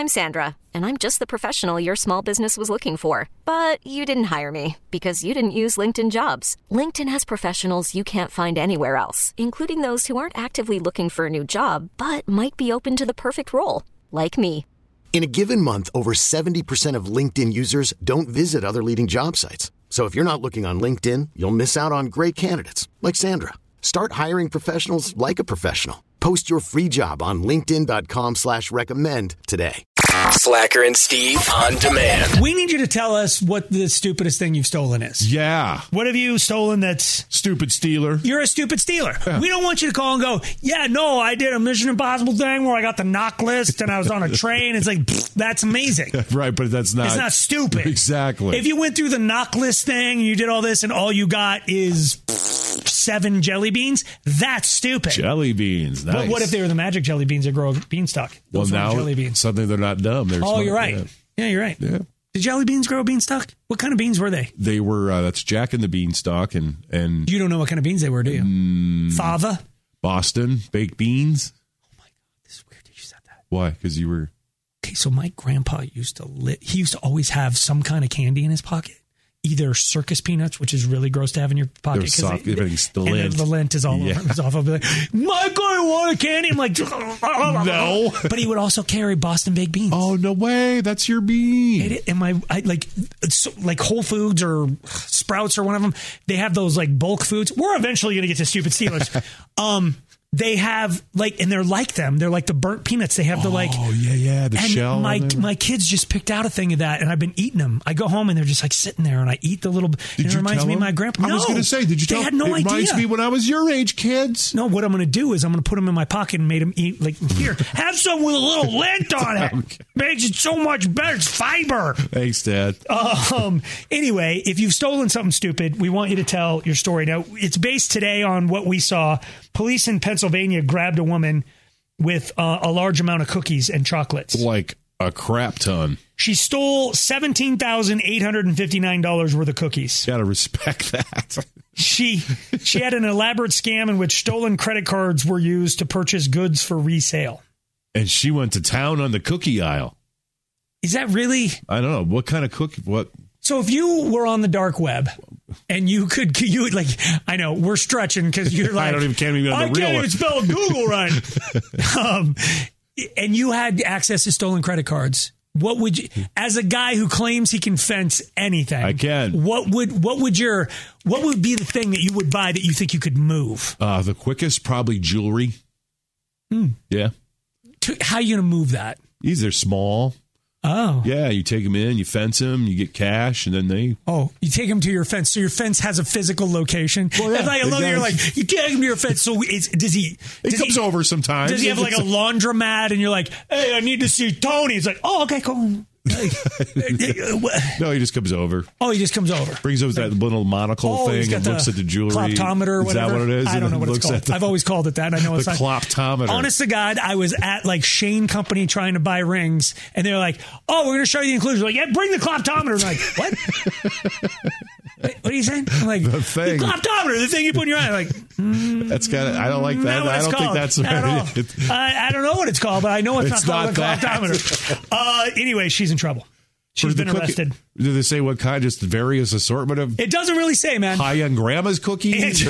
I'm Sandra, and I'm just the professional your small business was looking for. But you didn't hire me because you didn't use LinkedIn Jobs. LinkedIn has professionals you can't find anywhere else, including those who aren't actively looking for a new job, but might be open to the perfect role, like me. In a given month, over 70% of LinkedIn users don't visit other leading job sites. So if you're not looking on LinkedIn, you'll miss out on great candidates like Sandra. Start hiring professionals like a professional. Post your free job on linkedin.com/recommend today. Slacker and Steve on demand. We need you to tell us what the stupidest thing you've stolen is. Yeah. What have you stolen that's... Stupid stealer. You're a stupid stealer. Yeah. We don't want you to call and go, yeah, no, I did a Mission Impossible thing where I got the knock list and I was on a train. It's like, that's amazing. Right, but that's not... It's not stupid. Exactly. If you went through the knock list thing and you did all this and all you got is 7 jelly beans, that's stupid. Jelly beans, nice. But what if they were the magic jelly beans that grow a beanstalk? Those well, now jelly beans. Suddenly they're not dumb. They're smart. You're right. Yeah. Yeah, you're right. Yeah. Did jelly beans grow a beanstalk? What kind of beans were they? They were, that's Jack and the Beanstalk and You don't know what kind of beans they were, do you? Fava? Boston baked beans. Oh my God, this is weird that you said that. Why? Because you were... Okay, so my grandpa used to always have some kind of candy in his pocket. Either circus peanuts, which is really gross to have in your pocket. They're soft. Everything's the and lint. The lint is all over. It's off. I'll be like, Michael, I want a candy. I'm like, no. But he would also carry Boston baked beans. Oh, no way. That's your bean. Like Whole Foods or Sprouts or one of them, they have those like bulk foods. We're eventually going to get to stupid Steelers. They have and they're like them. They're like the burnt peanuts. They have the the shell. My kids just picked out a thing of that, and I've been eating them. I go home and they're just like sitting there, and I eat the little. It reminds me of my grandpa. I was going to say, did you tell? They had no idea. It reminds me when I was your age, kids. No, what I'm going to do is I'm going to put them in my pocket and made them eat. Like here, have some with a little lint on it. Okay. Makes it so much better. It's fiber. Thanks, Dad. Anyway, if you've stolen something stupid, we want you to tell your story. Now, it's based today on what we saw. Police in Pennsylvania grabbed a woman with a large amount of cookies and chocolates. Like a crap ton. She stole $17,859 worth of cookies. Gotta respect that. She had an elaborate scam in which stolen credit cards were used to purchase goods for resale. And she went to town on the cookie aisle. Is that really? I don't know. What kind of cookie? What? So if you were on the dark web and you would like, I know we're stretching because you're like, can't even on the real one. spell Google right. And you had access to stolen credit cards. What would you, as a guy who claims he can fence anything? I can. What would be the thing that you would buy that you think you could move? The quickest, probably jewelry. Yeah. How are you going to move that? These are small. Oh. Yeah, you take them in, you fence them, you get cash, and then they... Oh, you take them to your fence. So your fence has a physical location. Well, yeah, I love you're like, you take him to your fence. So does he... It comes over sometimes. Does he have like a laundromat and you're like, hey, I need to see Tony? He's like, oh, okay, cool. No, he just comes over. Oh, he just comes over. Brings over that little monocle thing and looks at the jewelry. Cloptometer or whatever. Is that what it is? I don't know what it's called. I've always called it that. I know it's not. Cloptometer. Honest to God, I was at like Shane Company trying to buy rings, and they're like, "Oh, we're going to show you the inclusions." Like, yeah, bring the cloptometer. I'm like, what? What are you saying? I'm like, the thing. The cloptometer, the thing you put in your eye. I'm like, that's kind of. I don't like that. I don't think that's right. I don't know what it's called, but I know it's not called a cloptometer. Anyway, she's in trouble. She's been arrested. Did they say what kind? Just various assortment of... It doesn't really say, man. High-end grandma's cookies?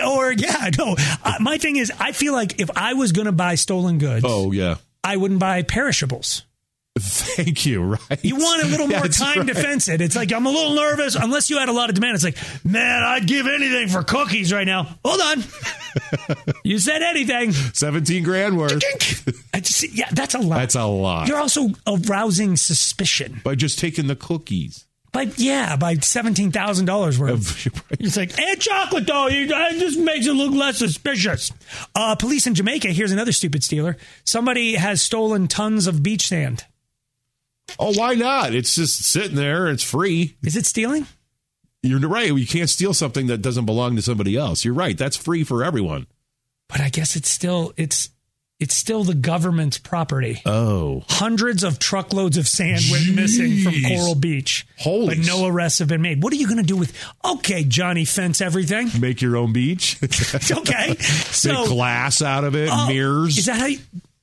My thing is, I feel like if I was going to buy stolen goods... Oh, yeah. I wouldn't buy perishables. Thank you, right? You want a little more time to fence it. It's like, I'm a little nervous. Unless you had a lot of demand. It's like, man, I'd give anything for cookies right now. Hold on. You said anything. 17 grand worth. Yeah, that's a lot. That's a lot. You're also arousing suspicion. By just taking the cookies. By $17,000 worth. It's like, and chocolate, though. It just makes it look less suspicious. Police in Jamaica, here's another stupid stealer. Somebody has stolen tons of beach sand. Oh, why not? It's just sitting there. It's free. Is it stealing? You're right. You can't steal something that doesn't belong to somebody else. You're right. That's free for everyone. But I guess it's still the government's property. Oh. Hundreds of truckloads of sand went missing from Coral Beach. Holy. But no arrests have been made. What are you going to do with... Okay, Johnny, fence everything. Make your own beach. Okay. So, make glass out of it, mirrors. Is that how you...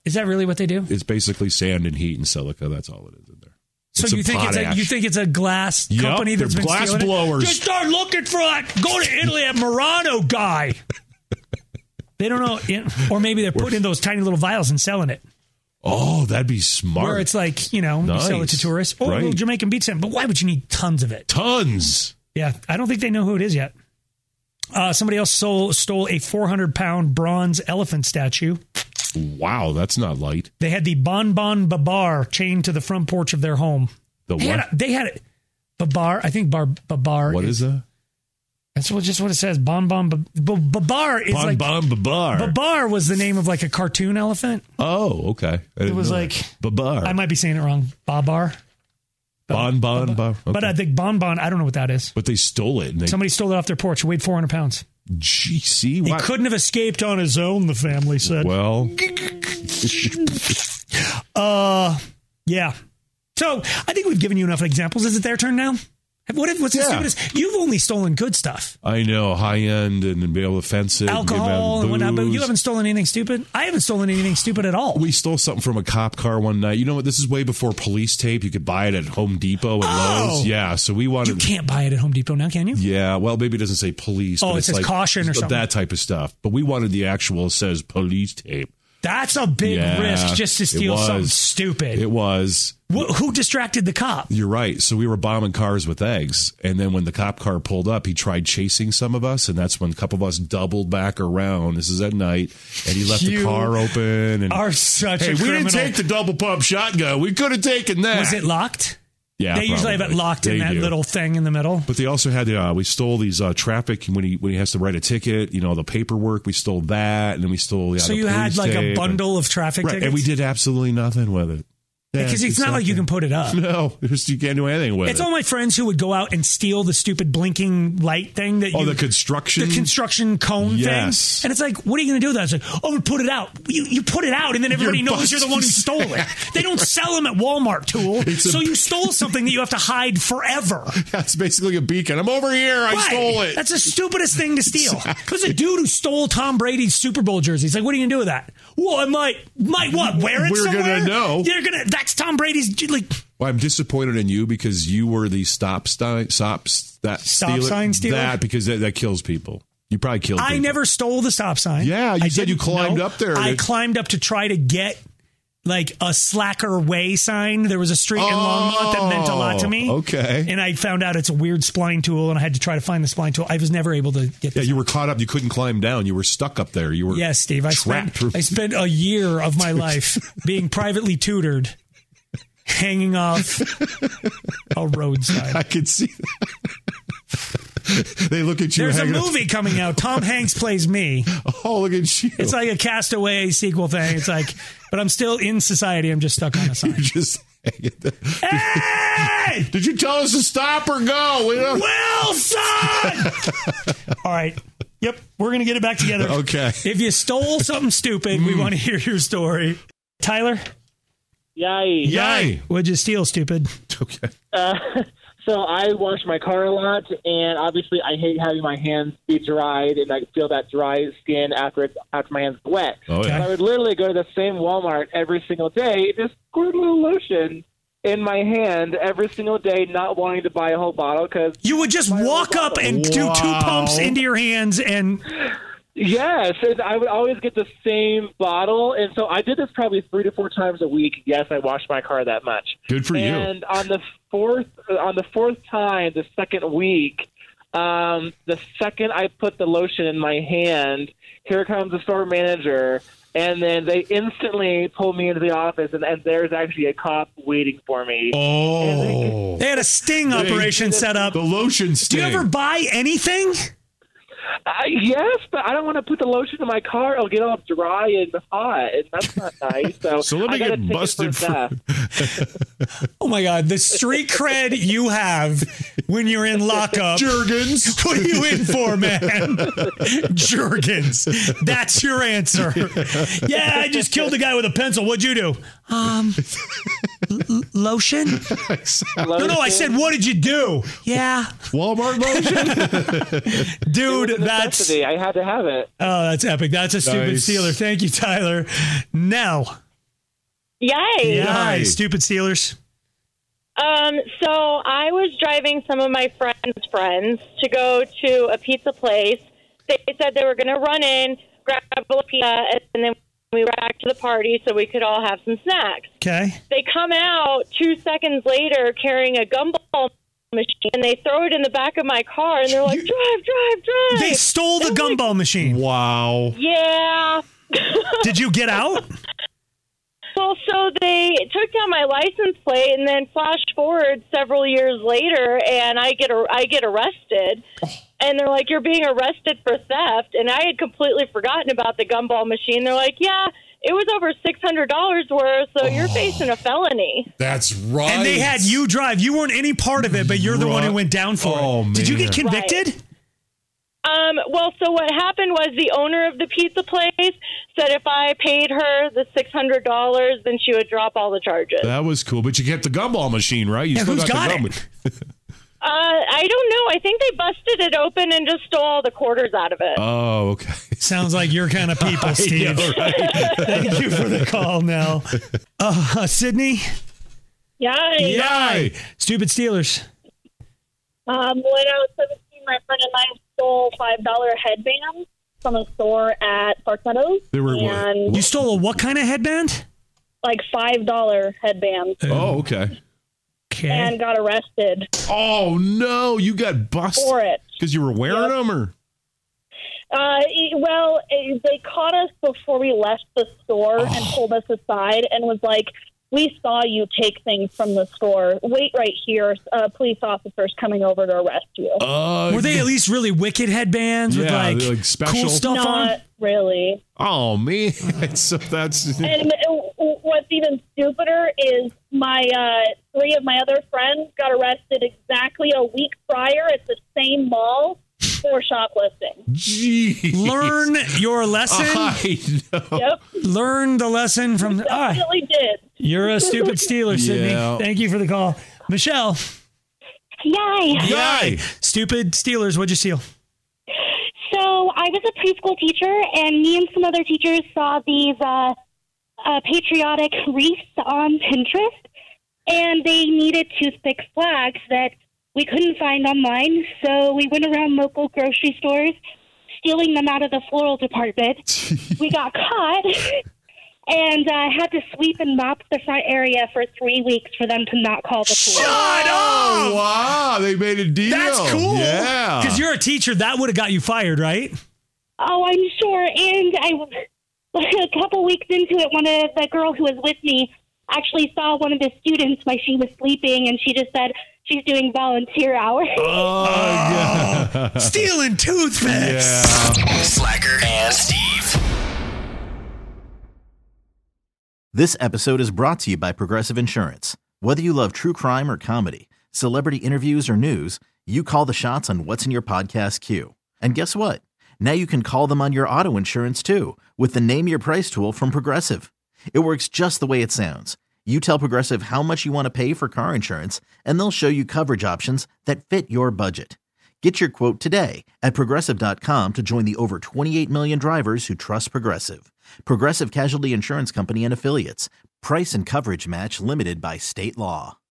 Is that really what they do? It's basically sand and heat and silica. That's all it is in there. So you think it's a glass company that's been glass stealing blowers. Just start looking for that. Go to Italy, that Murano guy. They don't know, or maybe they're putting in those tiny little vials and selling it. Oh, that'd be smart. Where it's like, you sell it to tourists. Or a little Jamaican beach sand. But why would you need tons of it? Tons. Yeah, I don't think they know who it is yet. Somebody else stole a 400-pound bronze elephant statue. Wow, that's not light. They had the Bon Bon Babar chained to the front porch of their home. The what? They had it. Babar. I think Babar. What is that? That's just what it says. Bon Bon Babar is Bon Bon Babar. Babar was the name of like a cartoon elephant. Oh, okay. It was like Babar. I might be saying it wrong. Babar. Bon Bon Bar. Okay. But I think Bon Bon. I don't know what that is. But they stole it. Somebody stole it off their porch. It weighed 400 pounds. Gee, see, he couldn't have escaped on his own. The family said. Well, yeah. So I think we've given you enough examples. Is it their turn now? What's the stupidest? You've only stolen good stuff. I know, high end and be able to fence it. Alcohol and whatnot, but you haven't stolen anything stupid? I haven't stolen anything stupid at all. We stole something from a cop car one night. You know what? This is way before police tape. You could buy it at Home Depot and Lowe's. Yeah, so we wanted... You can't buy it at Home Depot now, can you? Yeah, well, maybe it doesn't say police. Oh, but it says like caution or something. That type of stuff. But we wanted the actual says police tape. That's a big risk just to steal something stupid. It was. Who distracted the cop? You're right. So we were bombing cars with eggs. And then when the cop car pulled up, he tried chasing some of us. And that's when a couple of us doubled back around. This is at night. And he left the car open. And are such a criminal. We didn't take the double pump shotgun. We could have taken that. Was it locked? Yeah, they usually have it locked in that little thing in the middle. But they also had we stole these traffic when he has to write a ticket. The paperwork. We stole that, and then we stole. So you had like a bundle of traffic tickets, and we did absolutely nothing with it. Because it's not like you can put it up. No, you can't do anything with it. It's all my friends who would go out and steal the stupid blinking light thing that the construction cone thing. And it's like, what are you going to do with that? It's like, I'm going to put it out. You put it out, and then everybody knows you're the one who stole it. They don't sell them at Walmart, Tool. So you stole something that you have to hide forever. That's basically a beacon. I'm over here. I stole it. That's the stupidest thing to steal. There's a dude who stole Tom Brady's Super Bowl jersey. He's like, what are you going to do with that? Well, I might what? Wear it We're somewhere? We're going to know. You're going to... That's Tom Brady's... Well, I'm disappointed in you because you were the stop sign stealer. That because that kills people. You probably killed people. I never stole the stop sign. Yeah, you said you climbed up there. I climbed up to try to get like a Slacker Way sign. There was a street in Longmont that meant a lot to me. Okay. And I found out it's a weird spline tool, and I had to try to find the spline tool. I was never able to get this. Yeah, you were caught up. You couldn't climb down. You were stuck up there. You were Yes, Steve. I spent a year of my life being privately tutored, hanging off a roadside. I could see that. They look at you. There's a movie coming out. Tom Hanks plays me. Oh, look at you. It's like a Castaway sequel thing. It's like, but I'm still in society. I'm just stuck on a sign. You're just Hey! Did you tell us to stop or go? Wilson! All right. Yep. We're going to get it back together. Okay. If you stole something stupid, we want to hear your story. Tyler? Yay. What'd you steal, stupid? Okay. So I wash my car a lot, and obviously I hate having my hands be dried, and I feel that dry skin after my hands get wet. Oh, yeah. So I would literally go to the same Walmart every single day, just squirt a little lotion in my hand every single day, not wanting to buy a whole bottle. Cause you would just walk up and do 2 pumps into your hands and... Yes, and I would always get the same bottle, and so I did this probably 3 to 4 times a week. Yes, I washed my car that much. Good for you. And on the fourth time, the second week, the second I put the lotion in my hand, here comes the store manager, and then they instantly pull me into the office, and there's actually a cop waiting for me. Oh, they had a sting operation set up. The lotion sting. Do you ever buy anything? Yes, but I don't want to put the lotion in my car. It'll get all dry and hot, and that's not nice. So let me get busted for Oh, my God. The street cred you have when you're in lockup. Jergens. What are you in for, man? Jergens. That's your answer. Yeah, I just killed a guy with a pencil. What'd you do? Lotion? No, I said, what did you do? Yeah. Walmart lotion? Dude, I had to have it. Oh, that's epic. That's a stupid stealer. Thank you, Tyler. Now, Yay. Yay. Stupid Steelers. So I was driving some of my friends to go to a pizza place. They said they were going to run in, grab a pizza, and then we were back to the party so we could all have some snacks. Okay. They come out 2 seconds later carrying a gumball machine, and they throw it in the back of my car, and they're like, drive. They stole the gumball machine. Wow. Yeah. Did you get out? Well, so they took down my license plate, and then flash forward several years later, and I get arrested. And they're like, you're being arrested for theft. And I had completely forgotten about the gumball machine. They're like, yeah, it was over $600 worth, so you're facing a felony. That's right. And they had you drive. You weren't any part of it, but you're the one who went down for it. Did you get convicted? Right. Well, so what happened was the owner of the pizza place said if I paid her the $600, then she would drop all the charges. That was cool. But you get the gumball machine, right? You who's got the it? I don't know. I think they busted it open and just stole all the quarters out of it. Oh, okay. Sounds like your kind of people, Steve. Know, right? Thank you for the call, Mel. Sydney? Yay. Stupid Steelers. When I was 17, my friend and I stole $5 headbands from a store at Park Meadows. You stole a what kind of headband? Like $5 headbands. Oh, okay. And got arrested. Oh, no. You got busted for it. Because you were wearing them, or? They caught us before we left the store and pulled us aside and was like, we saw you take things from the store. Wait right here. Police officers coming over to arrest you. Were they at least really wicked headbands with like special cool stuff on? Not really. Oh, man. So that's... And what's even stupider is my 3 of my other friends got arrested exactly a week prior at the same mall for shoplifting. Jeez. Learn your lesson. I know. Yep. Learn the lesson from... Definitely did. You're a stupid Steeler, Sydney. Yeah. Thank you for the call. Michelle. Yay. Stupid Steelers, what'd you steal? So I was a preschool teacher, and me and some other teachers saw these patriotic wreaths on Pinterest, and they needed toothpick flags that we couldn't find online, so we went around local grocery stores stealing them out of the floral department. We got caught, and I had to sweep and mop the front area for 3 weeks for them to not call the police. Shut up! Oh, wow. They made a deal. That's cool. Yeah. Because you're a teacher, that would have got you fired, right? Oh, I'm sure. And a couple weeks into it, one of the girl who was with me actually saw one of the students while she was sleeping, and she just said she's doing volunteer hours. Oh, stealing toothpicks. Yeah. Slacker and Steve. This episode is brought to you by Progressive Insurance. Whether you love true crime or comedy, celebrity interviews or news, you call the shots on what's in your podcast queue. And guess what? Now you can call them on your auto insurance too with the Name Your Price tool from Progressive. It works just the way it sounds. You tell Progressive how much you want to pay for car insurance, and they'll show you coverage options that fit your budget. Get your quote today at Progressive.com to join the over 28 million drivers who trust Progressive. Progressive Casualty Insurance Company and Affiliates. Price and coverage match limited by state law.